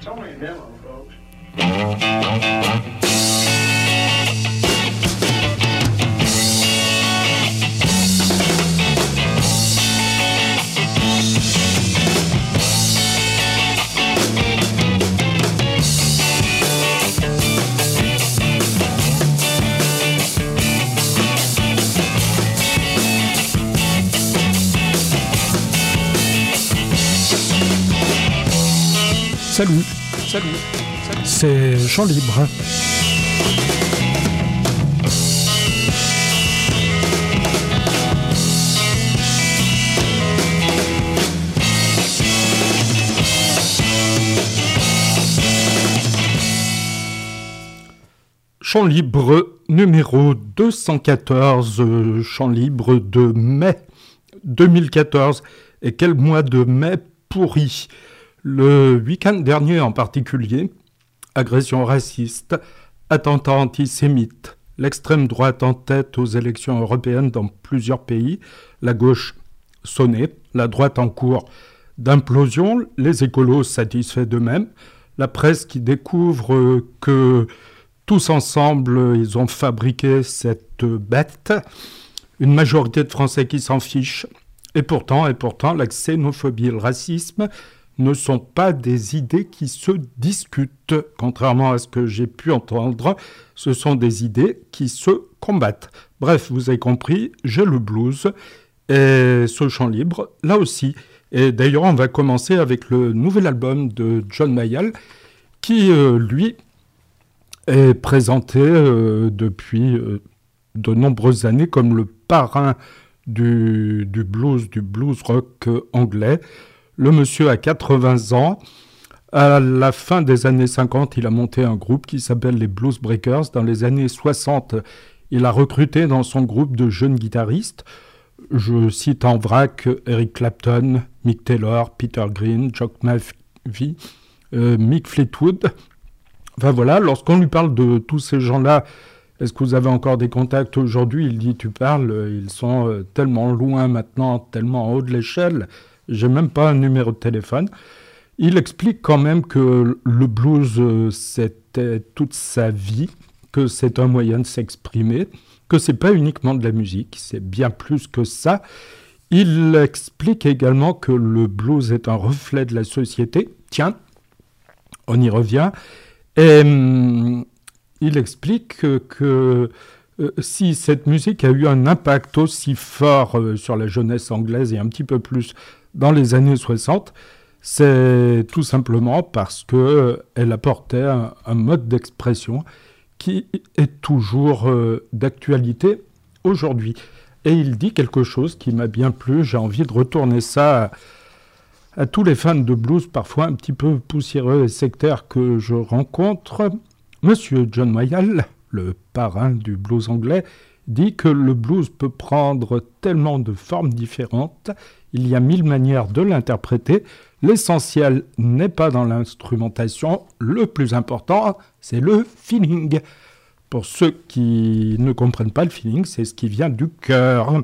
only a demo, folks. Salut, c'est Chant Libre. Chant Libre numéro 214, Chant Libre de mai 2014. Et quel mois de mai pourri! Le week-end dernier en particulier, agression raciste, attentats antisémites, l'extrême droite en tête aux élections européennes dans plusieurs pays, la gauche sonnée, la droite en cours d'implosion, les écolos satisfaits d'eux-mêmes, la presse qui découvre que tous ensemble ils ont fabriqué cette bête, une majorité de Français qui s'en fichent, et pourtant la xénophobie et le racisme ne sont pas des idées qui se discutent. Contrairement à ce que j'ai pu entendre, ce sont des idées qui se combattent. Bref, vous avez compris, j'ai le blues et ce chant libre, là aussi. Et d'ailleurs, on va commencer avec le nouvel album de John Mayall, qui, lui, est présenté depuis de nombreuses années comme le parrain du blues rock anglais. Le monsieur a 80 ans. À la fin des années 50, il a monté un groupe qui s'appelle les Blues Breakers. Dans les années 60, il a recruté dans son groupe de jeunes guitaristes. Je cite en vrac Eric Clapton, Mick Taylor, Peter Green, Jock McVie, Mick Fleetwood. Enfin voilà, lorsqu'on lui parle de tous ces gens-là, est-ce que vous avez encore des contacts aujourd'hui? Il dit, tu parles, ils sont tellement loin maintenant, tellement en haut de l'échelle. J'ai même pas un numéro de téléphone. Il explique quand même que le blues, c'était toute sa vie, que c'est un moyen de s'exprimer, que c'est pas uniquement de la musique, c'est bien plus que ça. Il explique également que le blues est un reflet de la société. Tiens, on y revient. Et il explique que si cette musique a eu un impact aussi fort sur la jeunesse anglaise et un petit peu plus dans les années 60, c'est tout simplement parce qu'elle apportait un mode d'expression qui est toujours d'actualité aujourd'hui. Et il dit quelque chose qui m'a bien plu, j'ai envie de retourner ça à tous les fans de blues, parfois un petit peu poussiéreux et sectaires que je rencontre. Monsieur John Mayall, le parrain du blues anglais, dit que le blues peut prendre tellement de formes différentes, il y a 1000 manières de l'interpréter, l'essentiel n'est pas dans l'instrumentation, le plus important, c'est le feeling. Pour ceux qui ne comprennent pas le feeling, c'est ce qui vient du cœur.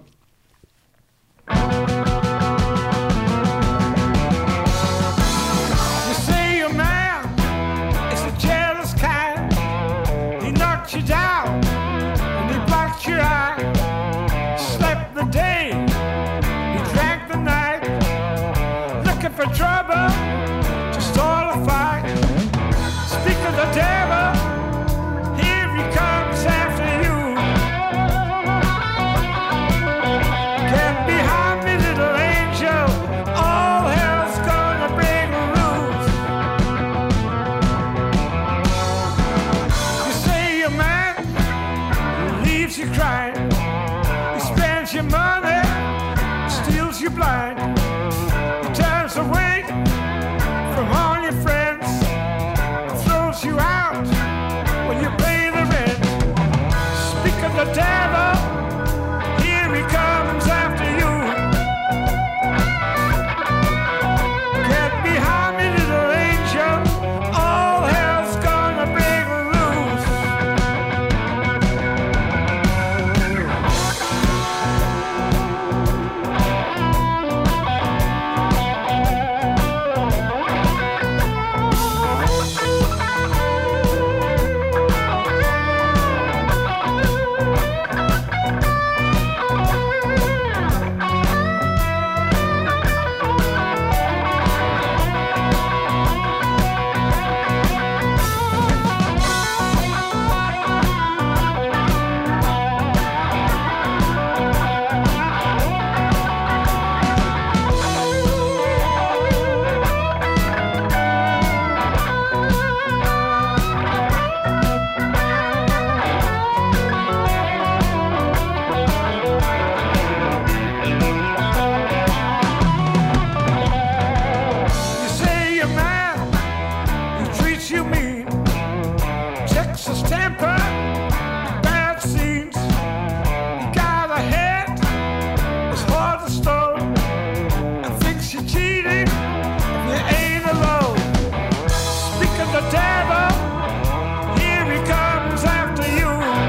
vicious temper, bad scenes. You got a head as hard as stone. I think you're cheating if you ain't alone. Speak of the devil, here he comes after you.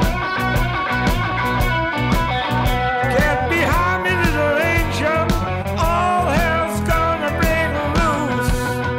Get behind me, little angel, all hell's gonna break loose.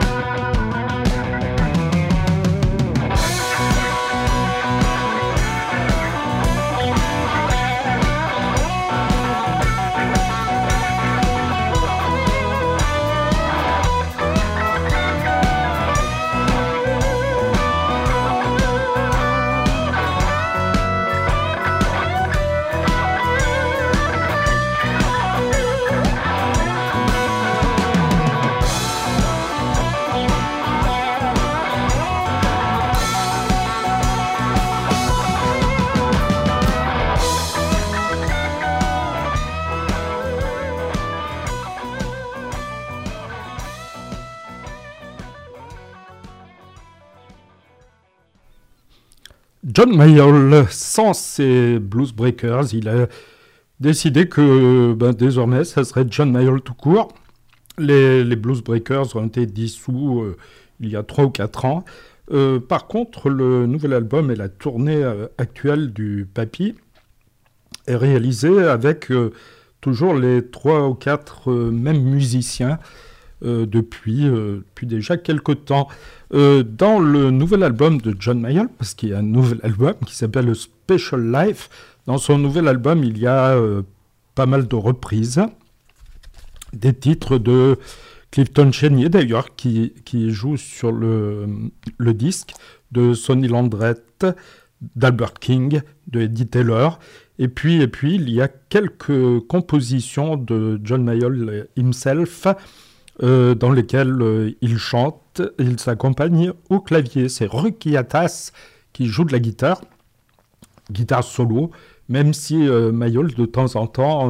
John Mayall, sans ses Blues Breakers, il a décidé que désormais, ça serait John Mayall tout court. Les Blues Breakers ont été dissous il y a 3 ou 4 ans. Par contre, le nouvel album et la tournée actuelle du Papy est réalisé avec toujours les 3 ou 4 mêmes musiciens depuis déjà quelques temps. Dans le nouvel album de John Mayall, parce qu'il y a un nouvel album qui s'appelle A Special Life, dans son nouvel album, il y a pas mal de reprises, des titres de Clifton Chenier d'ailleurs, qui joue sur le disque, de Sonny Landreth, d'Albert King, de Eddie Taylor, et puis il y a quelques compositions de John Mayall himself, dans lesquelles il chante, il s'accompagne au clavier. C'est Ruki Atas qui joue de la guitare solo, même si Mayall de temps en temps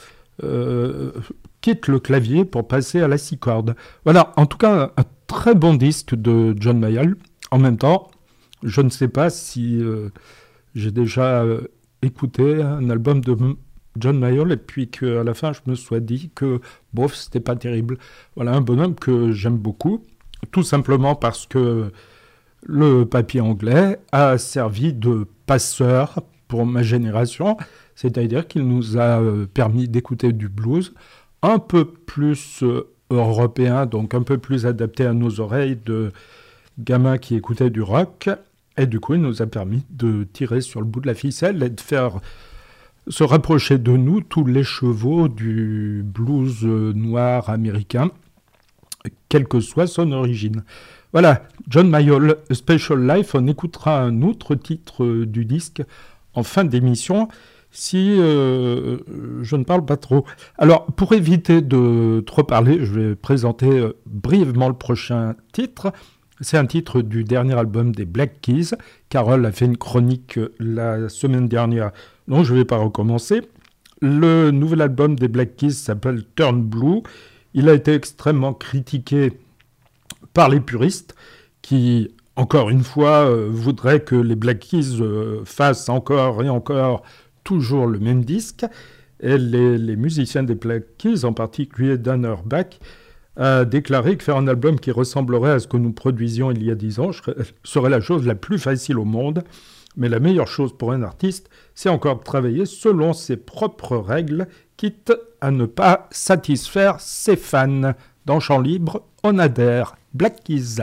quitte le clavier pour passer à la 6 cordes. Voilà, en tout cas, un très bon disque de John Mayall. En même temps, je ne sais pas si j'ai déjà écouté un album de John Mayall et puis qu'à la fin, je me sois dit que, bof, c'était pas terrible. Voilà, un bonhomme que j'aime beaucoup, tout simplement parce que le papier anglais a servi de passeur pour ma génération, c'est-à-dire qu'il nous a permis d'écouter du blues un peu plus européen, donc un peu plus adapté à nos oreilles de gamins qui écoutaient du rock, et du coup, il nous a permis de tirer sur le bout de la ficelle et de faire se rapprocher de nous tous les chevaux du blues noir américain, quelle que soit son origine. Voilà, John Mayall, A Special Life. On écoutera un autre titre du disque en fin d'émission, si je ne parle pas trop. Alors, pour éviter de trop parler, je vais présenter brièvement le prochain titre. C'est un titre du dernier album des Black Keys. Carole a fait une chronique la semaine dernière, donc je ne vais pas recommencer. Le nouvel album des Black Keys s'appelle Turn Blue. Il a été extrêmement critiqué par les puristes qui, encore une fois, voudraient que les Black Keys fassent encore et encore toujours le même disque. Et les musiciens des Black Keys, en particulier Dan Auerbach, a déclaré que faire un album qui ressemblerait à ce que nous produisions il y a 10 ans serait la chose la plus facile au monde. Mais la meilleure chose pour un artiste, c'est encore de travailler selon ses propres règles, quitte à ne pas satisfaire ses fans. Dans Chant Libre, on adhère. Black Keys.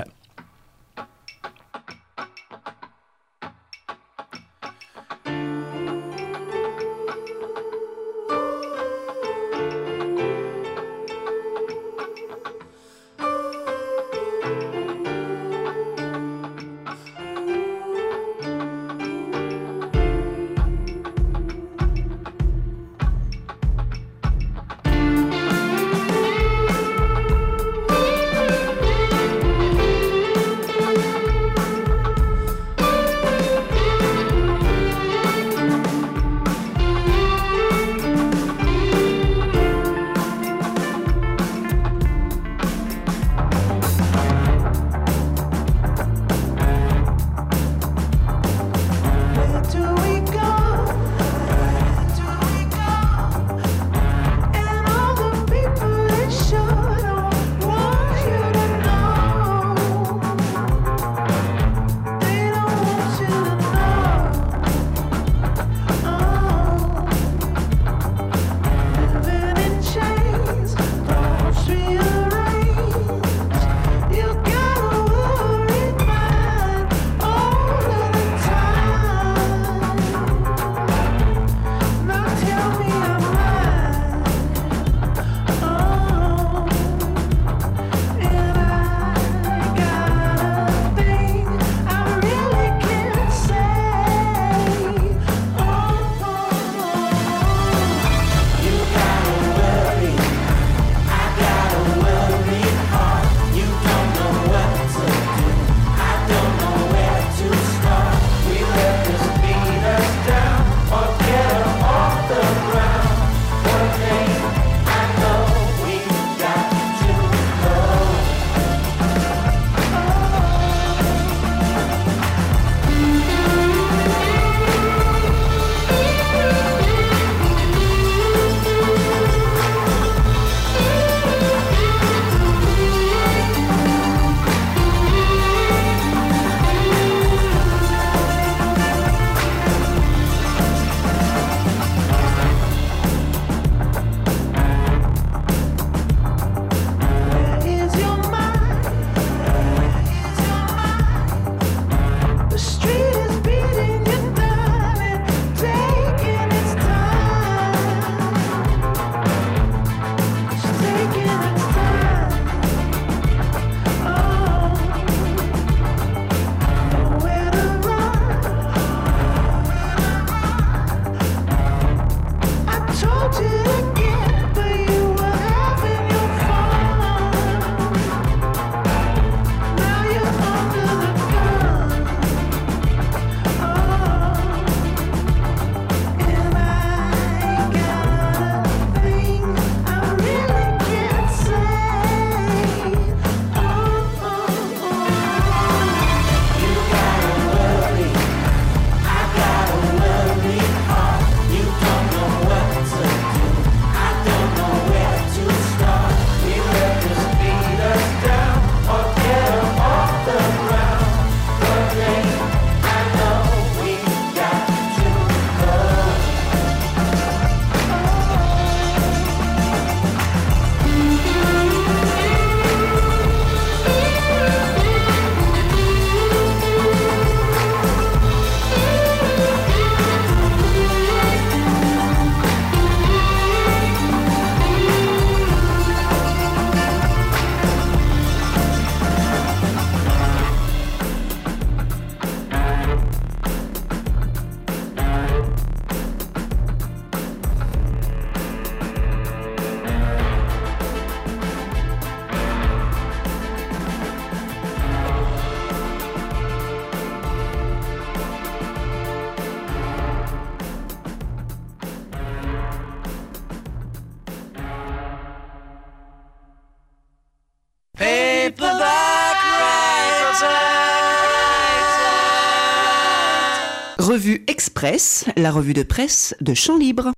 Revue Express, la revue de presse de Chant Libre.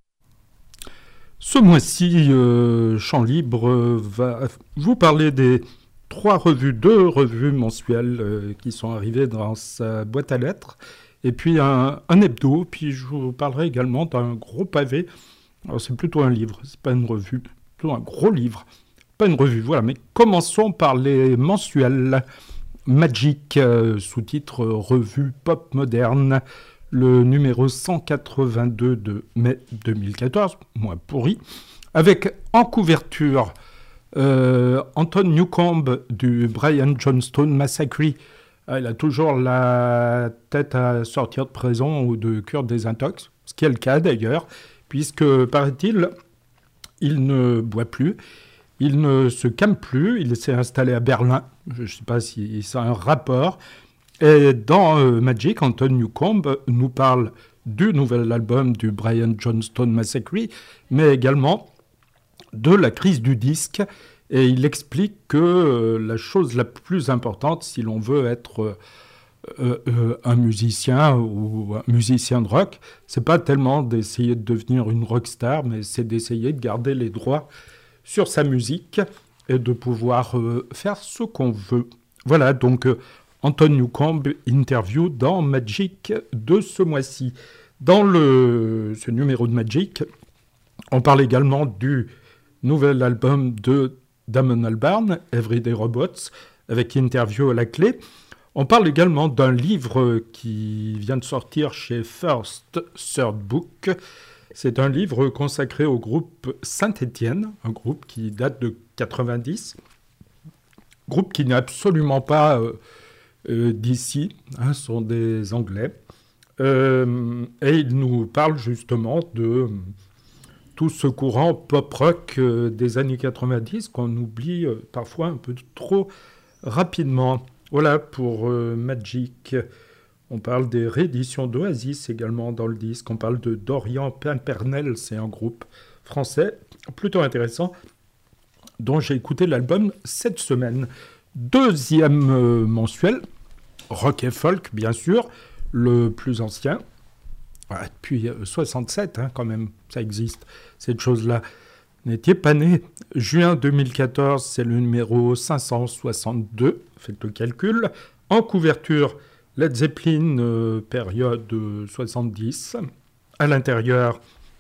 Ce mois-ci, Chant Libre va vous parler des deux revues mensuelles qui sont arrivées dans sa boîte à lettres, et puis un hebdo, puis je vous parlerai également d'un gros pavé. Alors c'est plutôt un livre, c'est pas une revue, plutôt un gros livre, pas une revue, voilà. Mais commençons par les mensuels. Magic, sous-titre Revue Pop Moderne, le numéro 182 de mai 2014, moins pourri, avec en couverture Anton Newcombe du Brian Jonestown Massacre. Il a toujours la tête à sortir de prison ou de cure des intox, ce qui est le cas d'ailleurs, puisque, paraît-il, il ne boit plus, il ne se calme plus, il s'est installé à Berlin, je ne sais pas si ça a un rapport. Et dans Magic, Anton Newcombe nous parle du nouvel album du Brian Jonestown Massacre, mais également de la crise du disque. Et il explique que la chose la plus importante, si l'on veut être un musicien ou un musicien de rock, c'est pas tellement d'essayer de devenir une rockstar, mais c'est d'essayer de garder les droits sur sa musique et de pouvoir faire ce qu'on veut. Voilà, donc Anton Newcombe interview dans Magic de ce mois-ci. Dans ce numéro de Magic, on parle également du nouvel album de Damon Albarn, Everyday Robots, avec interview à la clé. On parle également d'un livre qui vient de sortir chez First Third Book. C'est un livre consacré au groupe Saint-Étienne, un groupe qui date de 90, groupe qui n'est absolument pas d'ici, ce sont des Anglais. Et il nous parle justement de tout ce courant pop-rock des années 90 qu'on oublie parfois un peu trop rapidement. Voilà pour Magic. On parle des rééditions d'Oasis également dans le disque. On parle de Dorian Pimpernel, c'est un groupe français plutôt intéressant dont j'ai écouté l'album cette semaine. Deuxième mensuel, rock et folk bien sûr, le plus ancien. Depuis 67 quand même, ça existe, cette chose-là. N'étiez pas né. Juin 2014, c'est le numéro 562, faites le calcul. En couverture, Led Zeppelin, période 70. À l'intérieur,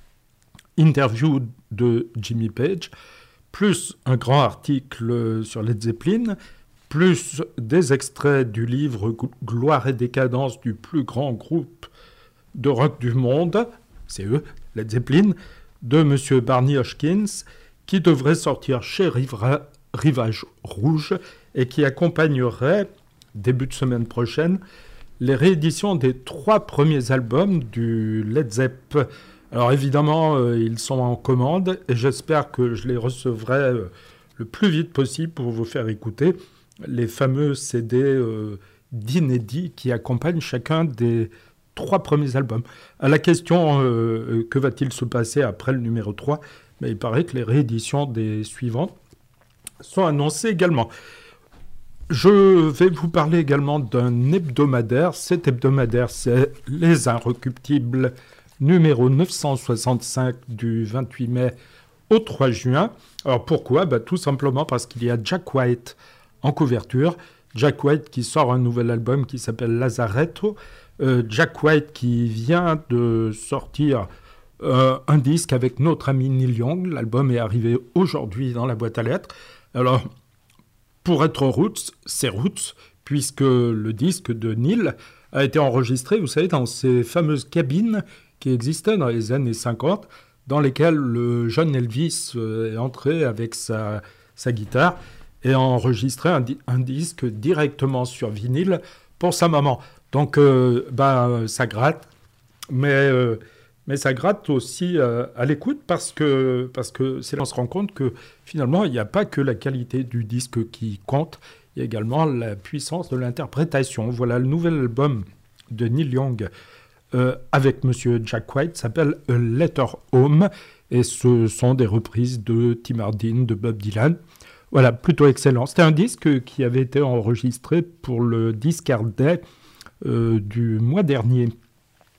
interview de Jimmy Page, plus un grand article sur Led Zeppelin, plus des extraits du livre Gloire et décadence du plus grand groupe de rock du monde, c'est eux, Led Zeppelin, de M. Barney Hoskyns, qui devrait sortir chez Rivage Rouge et qui accompagnerait, début de semaine prochaine, les rééditions des 3 premiers albums du Led Zepp. Alors évidemment, ils sont en commande et j'espère que je les recevrai le plus vite possible pour vous faire écouter les fameux CD d'inédits qui accompagnent chacun des 3 premiers albums. À la question que va-t-il se passer après le numéro 3, mais il paraît que les rééditions des suivants sont annoncées également. Je vais vous parler également d'un hebdomadaire. Cet hebdomadaire, c'est Les Inrecuptibles, numéro 965 du 28 mai au 3 juin. Alors pourquoi ? Tout simplement parce qu'il y a Jack White en couverture. Jack White qui sort un nouvel album qui s'appelle Lazaretto. Jack White qui vient de sortir un disque avec notre ami Neil Young. L'album est arrivé aujourd'hui dans la boîte à lettres. Alors, pour être roots, c'est roots, puisque le disque de Neil a été enregistré, vous savez, dans ces fameuses cabines qui existaient dans les années 50, dans lesquelles le jeune Elvis est entré avec sa guitare et a enregistré un disque directement sur vinyle pour sa maman. Donc, ça gratte, mais ça gratte aussi à l'écoute parce que c'est là qu'on se rend compte que finalement, il n'y a pas que la qualité du disque qui compte, il y a également la puissance de l'interprétation. Voilà, le nouvel album de Neil Young avec Monsieur Jack White s'appelle A Letter Home et ce sont des reprises de Tim Hardin, de Bob Dylan. Voilà, plutôt excellent. C'était un disque qui avait été enregistré pour le Discard Day du mois dernier.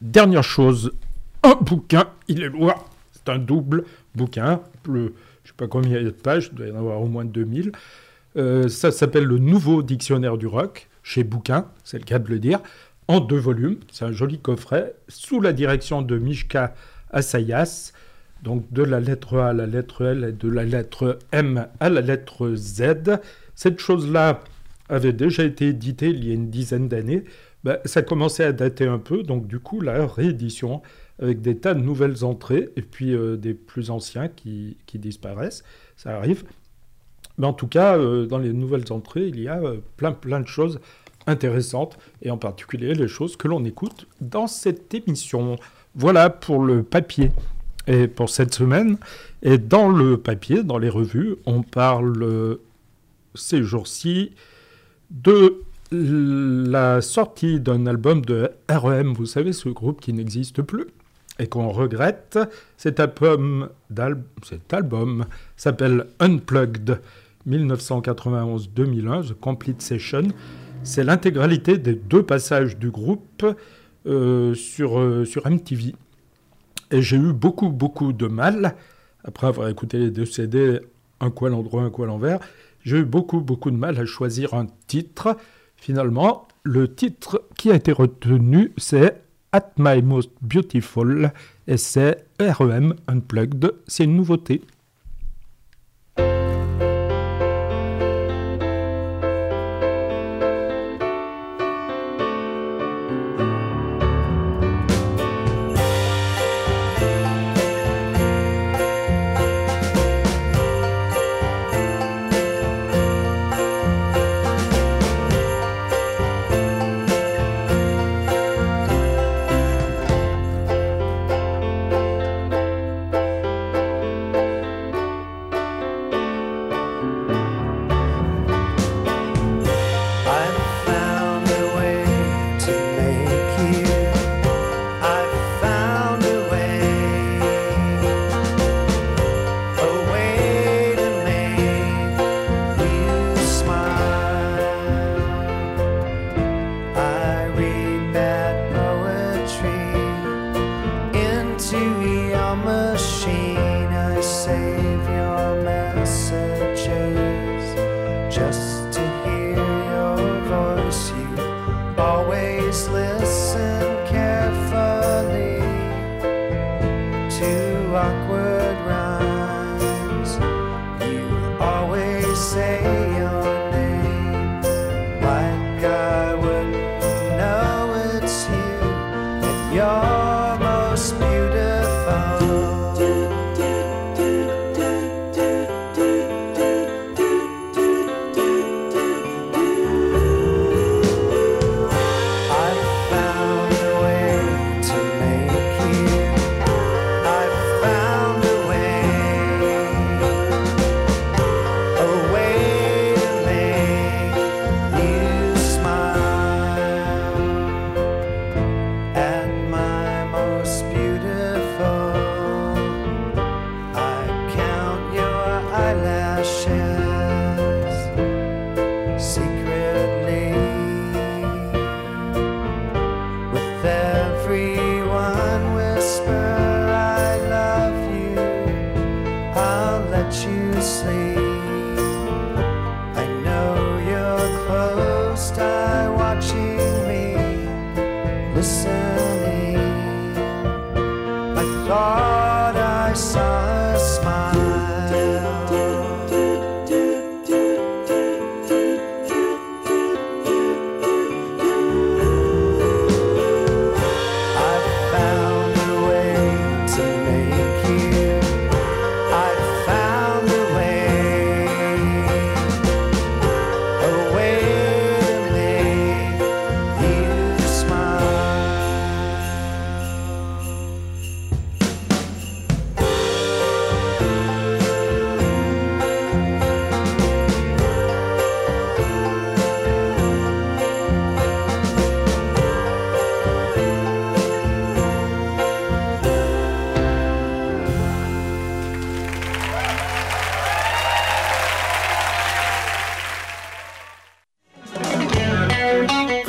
Dernière chose, un bouquin, il est loin, c'est un double bouquin, je ne sais pas combien il y a de pages, il doit y en avoir au moins 2000. Ça s'appelle Le Nouveau Dictionnaire du Rock, chez Bouquin, c'est le cas de le dire, en 2 volumes. C'est un joli coffret, sous la direction de Mishka Assayas, donc de la lettre A à la lettre L et de la lettre M à la lettre Z. Cette chose-là avait déjà été éditée il y a une dizaine d'années. Ça commençait à dater un peu, donc du coup, la réédition avec des tas de nouvelles entrées et puis des plus anciens qui disparaissent, ça arrive. Mais en tout cas, dans les nouvelles entrées, il y a plein de choses intéressantes, et en particulier les choses que l'on écoute dans cette émission. Voilà pour le papier et pour cette semaine. Et dans le papier, dans les revues, on parle ces jours-ci de la sortie d'un album de R.E.M., vous savez, ce groupe qui n'existe plus et qu'on regrette. Cet album s'appelle Unplugged 1991-2001, The Complete Session. C'est l'intégralité des 2 passages du groupe sur MTV. Et j'ai eu beaucoup de mal, après avoir écouté les 2 CD, un coup à l'endroit, un coup à l'envers, j'ai eu beaucoup de mal à choisir un titre. Finalement, le titre qui a été retenu, c'est At My Most Beautiful, et c'est R.E.M. Unplugged, c'est une nouveauté.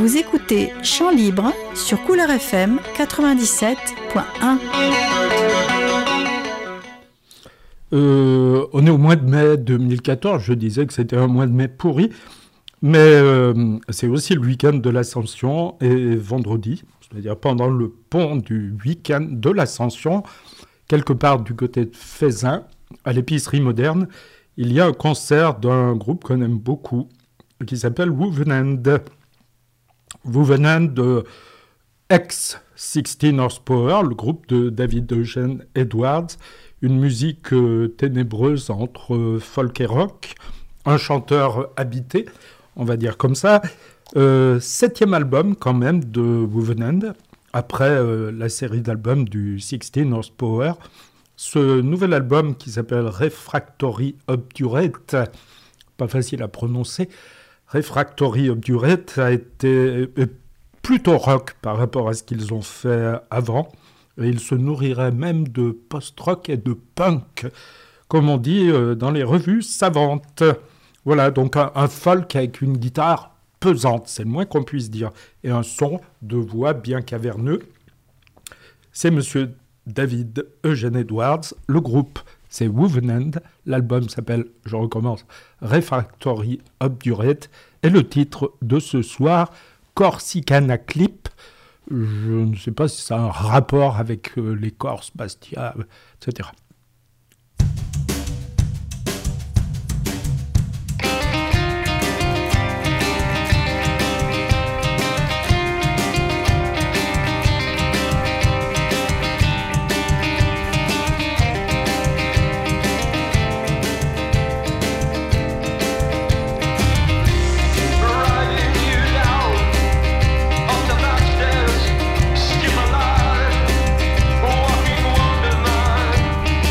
Vous écoutez Chant Libre sur Couleur FM 97.1. On est au mois de mai 2014, je disais que c'était un mois de mai pourri, mais c'est aussi le week-end de l'Ascension et vendredi, c'est-à-dire pendant le pont du week-end de l'Ascension, quelque part du côté de Faisin, à l'épicerie moderne, il y a un concert d'un groupe qu'on aime beaucoup, qui s'appelle Wovenand. Wovenand, ex-16 Horsepower, le groupe de David Eugene Edwards, une musique ténébreuse entre folk et rock, un chanteur habité, on va dire comme ça. 7e album quand même de Wovenand, après la série d'albums du 16 Horsepower. Ce nouvel album qui s'appelle Refractory Obdurate, pas facile à prononcer, Refractory Obdurate a été plutôt rock par rapport à ce qu'ils ont fait avant. Et il se nourrirait même de post-rock et de punk, comme on dit dans les revues savantes. Voilà, donc un folk avec une guitare pesante, c'est le moins qu'on puisse dire, et un son de voix bien caverneux. C'est monsieur David Eugene Edwards, le groupe c'est Wovenand, l'album s'appelle, je recommence, Refractory Obdurate, et le titre de ce soir, Corsicana Clip. Je ne sais pas si ça a un rapport avec les Corses, Bastia, etc. Skip alive, walking wonderland.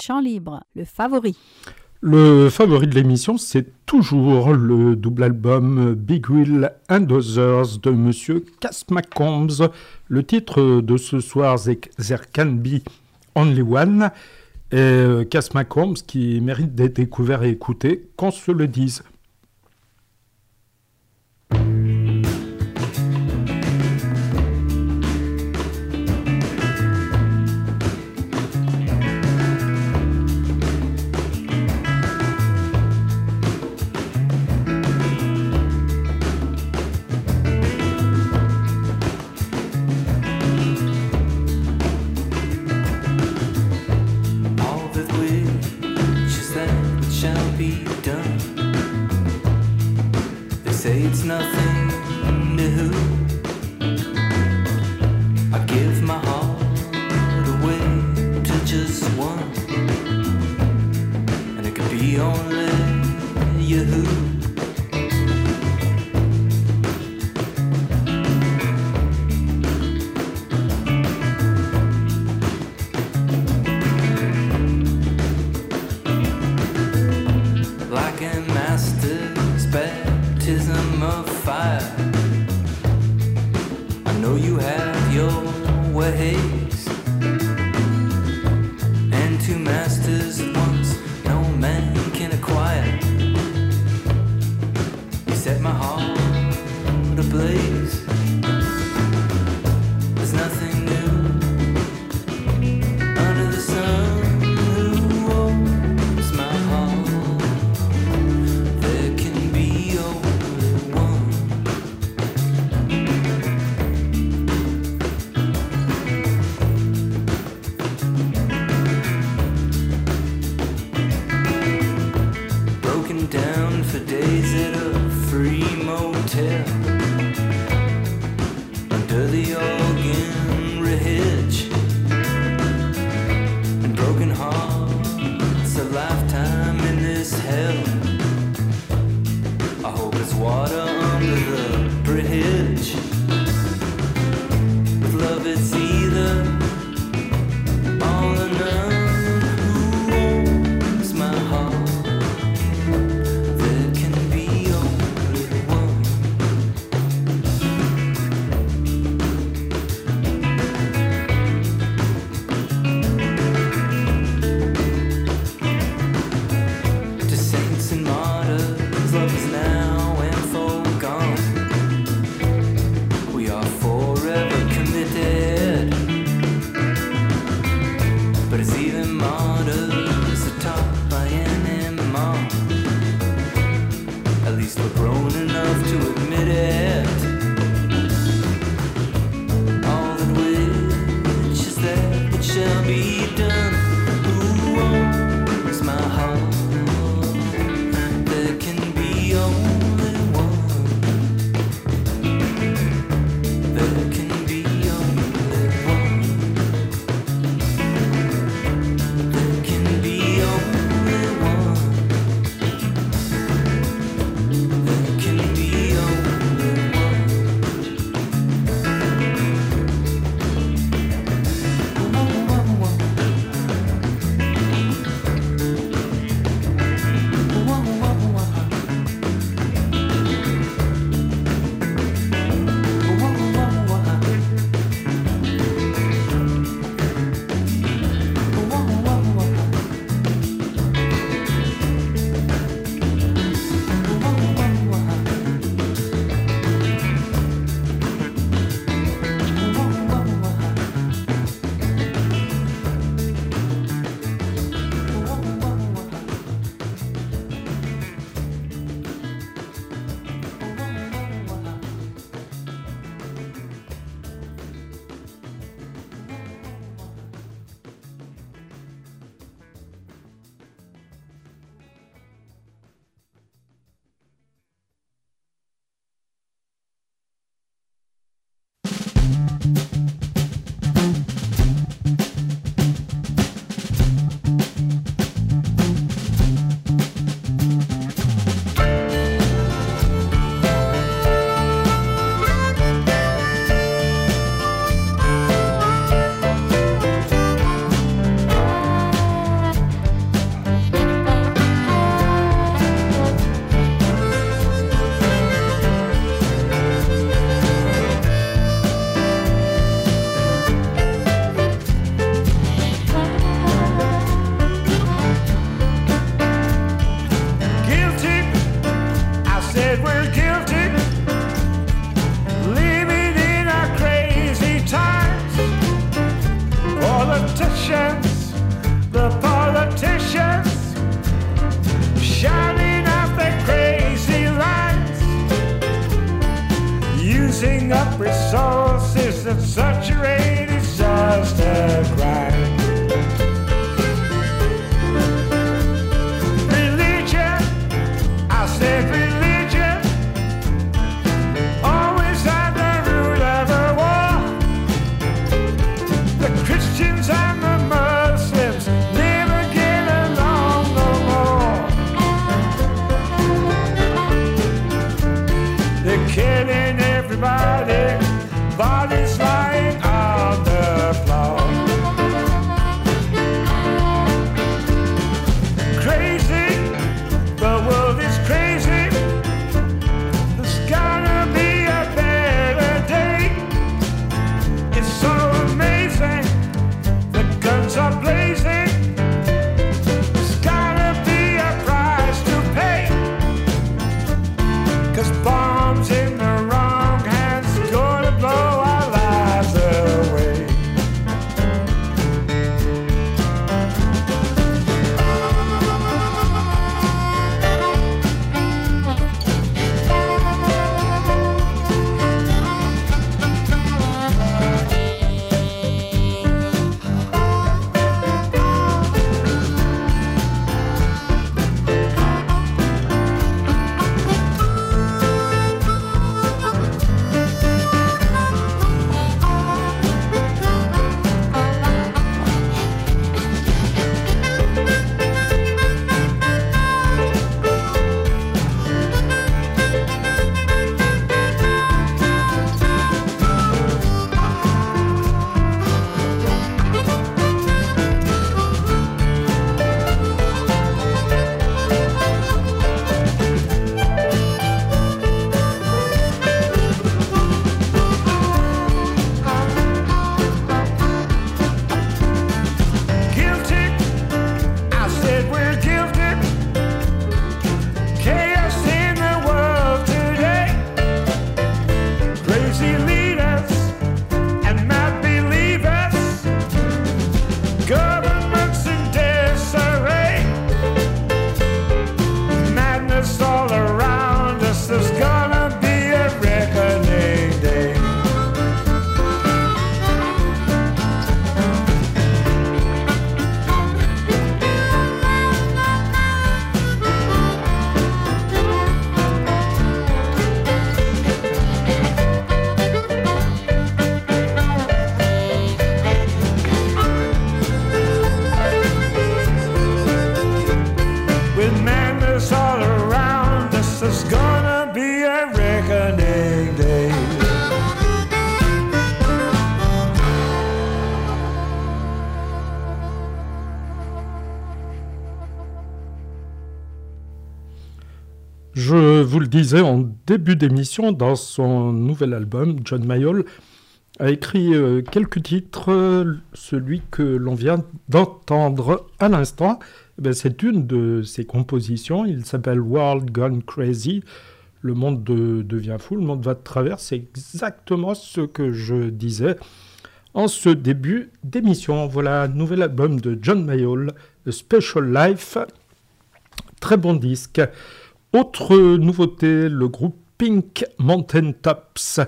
Chant libre, le favori. Le favori de l'émission, c'est toujours le double album Big Wheel and Others de Monsieur Cass McCombs. Le titre de ce soir, There Can Be Only One. Et Cass McCombs qui mérite d'être découvert et écouté, qu'on se le dise. It's nothing new. I give my heart away to just one, and it could be only you. Like a master's baptism of fire, I know you have your ways, and two masters at once no man can acquire. You set my heart ablaze. There's nothing new under the sun. Who owns my heart? There can be only one. Using up resources at such a rate is just a crime. Religion, I said religion, always at the root of a war. The Christians and the Muslims never get along no more. They're killing everybody, bodies lying on the floor. Crazy, the world is crazy. There's gotta be a better day. It's so amazing, the guns are blazing. There's gotta be a price to pay, 'cause bombs in the wrong hands gonna blow our lives away. Guilty, I said we're guilty. Chaos in the world today. Crazy leaders and mad believers. Governments in disarray. Madness all around us. There's gonna be a reckoning day. With madness all around us, there's gonna be a reckoning day. Je vous le disais en début d'émission, dans son nouvel album, John Mayall a écrit quelques titres. Celui que l'on vient d'entendre à l'instant, c'est une de ses compositions. Il s'appelle World Gone Crazy. Le monde devient fou, le monde va de travers. C'est exactement ce que je disais en ce début d'émission. Voilà, nouvel album de John Mayall, A Special Life. Très bon disque. Autre nouveauté, le groupe Pink Mountain Tops.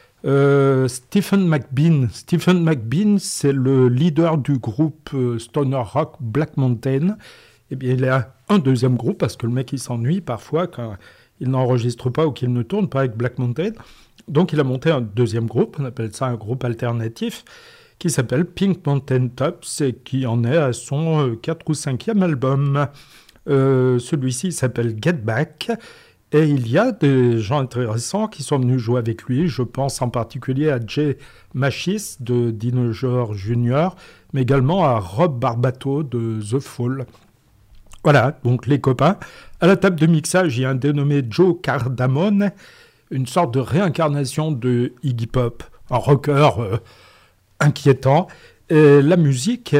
Stephen McBean. Stephen McBean, c'est le leader du groupe stoner rock Black Mountain. Eh bien, il a un deuxième groupe, parce que le mec, il s'ennuie parfois quand il n'enregistre pas ou qu'il ne tourne pas avec Black Mountain. Donc, il a monté un deuxième groupe, on appelle ça un groupe alternatif, qui s'appelle Pink Mountain Tops et qui en est à son 4 ou 5e album. Celui-ci s'appelle Get Back. Et il y a des gens intéressants qui sont venus jouer avec lui. Je pense en particulier à Jay Machis de Dinosaur Jr., mais également à Rob Barbato de The Fall. Voilà, donc les copains. À la table de mixage, il y a un dénommé Joe Cardamone, une sorte de réincarnation de Iggy Pop, un rocker inquiétant. Et la musique,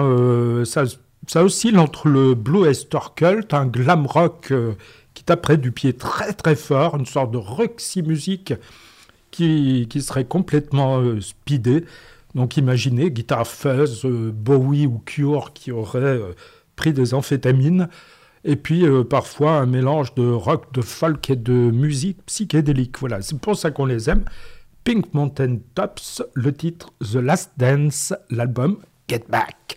ça oscille entre le Blue Oyster Cult, un glam rock qui taperait du pied très très fort, une sorte de Roxy Music qui serait complètement speedé. Donc imaginez, guitare fuzz, Bowie ou Cure qui auraient pris des amphétamines. Et puis parfois un mélange de rock, de folk et de musique psychédélique. Voilà, c'est pour ça qu'on les aime. Pink Mountain Tops, le titre The Last Dance, l'album Get Back.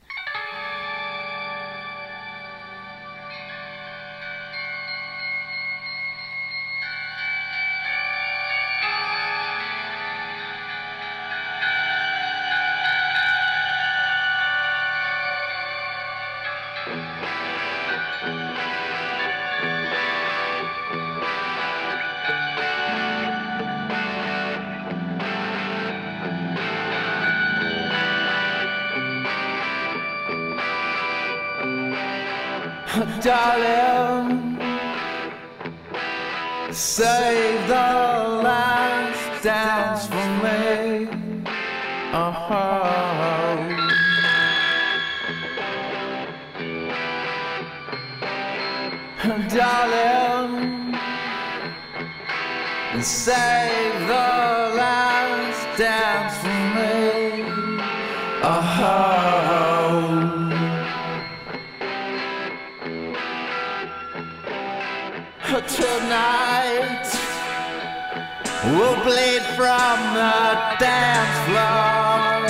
Darling, save the last dance for me. Darling, save the last dance for me. Tonight we'll bleed from the dance floor.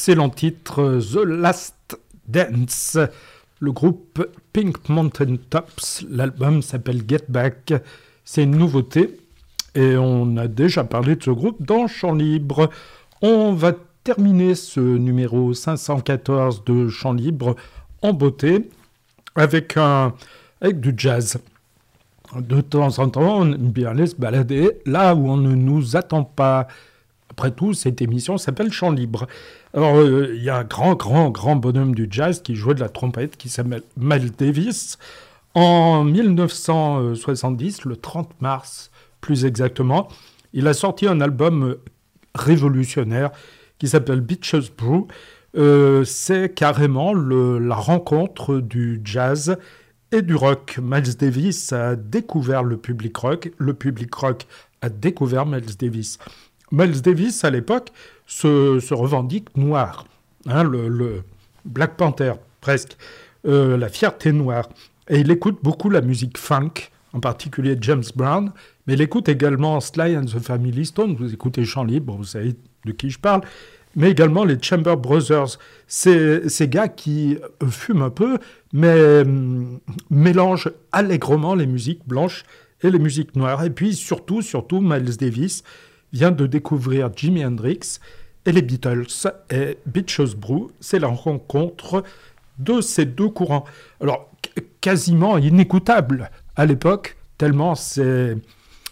excellent titre, The Last Dance. Le groupe Pink Mountain Tops, l'album s'appelle Get Back. C'est une nouveauté et on a déjà parlé de ce groupe dans Chant Libre. On va terminer ce numéro 514 de Chant Libre en beauté avec du jazz. De temps en temps, on aime bien aller se balader là où on ne nous attend pas. Après tout, cette émission s'appelle Chant Libre. Alors, il y a un grand bonhomme du jazz qui jouait de la trompette, qui s'appelle Miles Davis. En 1970, le 30 mars plus exactement, il a sorti un album révolutionnaire qui s'appelle Bitches Brew. C'est carrément la rencontre du jazz et du rock. Miles Davis a découvert le public rock a découvert Miles Davis. Miles Davis, à l'époque, se revendique noir. Le Black Panther, presque. La fierté noire. Et il écoute beaucoup la musique funk, en particulier James Brown, mais il écoute également Sly and the Family Stone. Vous écoutez Chant Libre, vous savez de qui je parle. Mais également les Chamber Brothers. Ces gars qui fument un peu, mais mélangent allègrement les musiques blanches et les musiques noires. Et puis surtout, Miles Davis vient de découvrir Jimi Hendrix et les Beatles. Et Bitches Brew, c'est la rencontre de ces deux courants. Alors, quasiment inécoutable à l'époque, tellement cette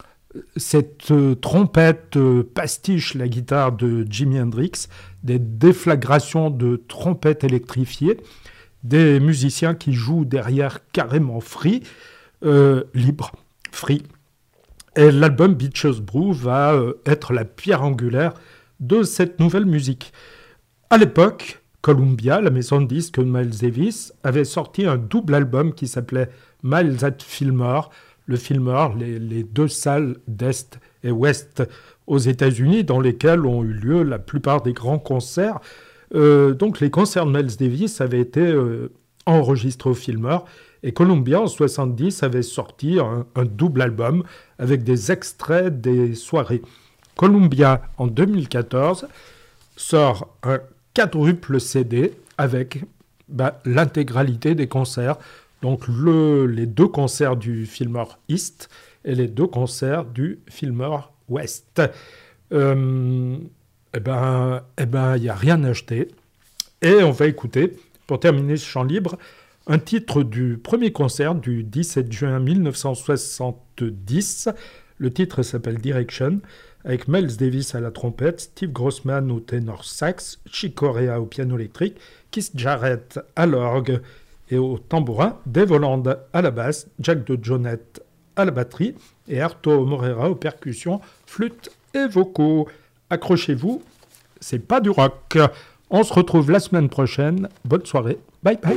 trompette pastiche la guitare de Jimi Hendrix, des déflagrations de trompettes électrifiées, des musiciens qui jouent derrière carrément free, libre, free. Et l'album Bitches Brew va être la pierre angulaire de cette nouvelle musique. À l'époque, Columbia, la maison de disques de Miles Davis, avait sorti un double album qui s'appelait Miles at Fillmore. Le Fillmore, les deux salles d'Est et Ouest aux États-Unis dans lesquelles ont eu lieu la plupart des grands concerts. Donc les concerts de Miles Davis avaient été enregistrés au Fillmore. Et Columbia, en 1970, avait sorti un double album avec des extraits des soirées. Columbia, en 2014, sort un quadruple CD avec l'intégralité des concerts. Donc les deux concerts du Fillmore East et les deux concerts du Fillmore West. Il n'y a rien à acheter. Et on va écouter, pour terminer ce Chant Libre, un titre du premier concert du 17 juin 1970. Le titre s'appelle Direction, avec Miles Davis à la trompette, Steve Grossman au ténor sax, Chick Corea au piano électrique, Keith Jarrett à l'orgue et au tambourin, Dave Holland à la basse, Jack DeJohnette à la batterie et Arto Morera aux percussions, flûte et vocaux. Accrochez-vous, c'est pas du rock. On se retrouve la semaine prochaine. Bonne soirée. Bye bye.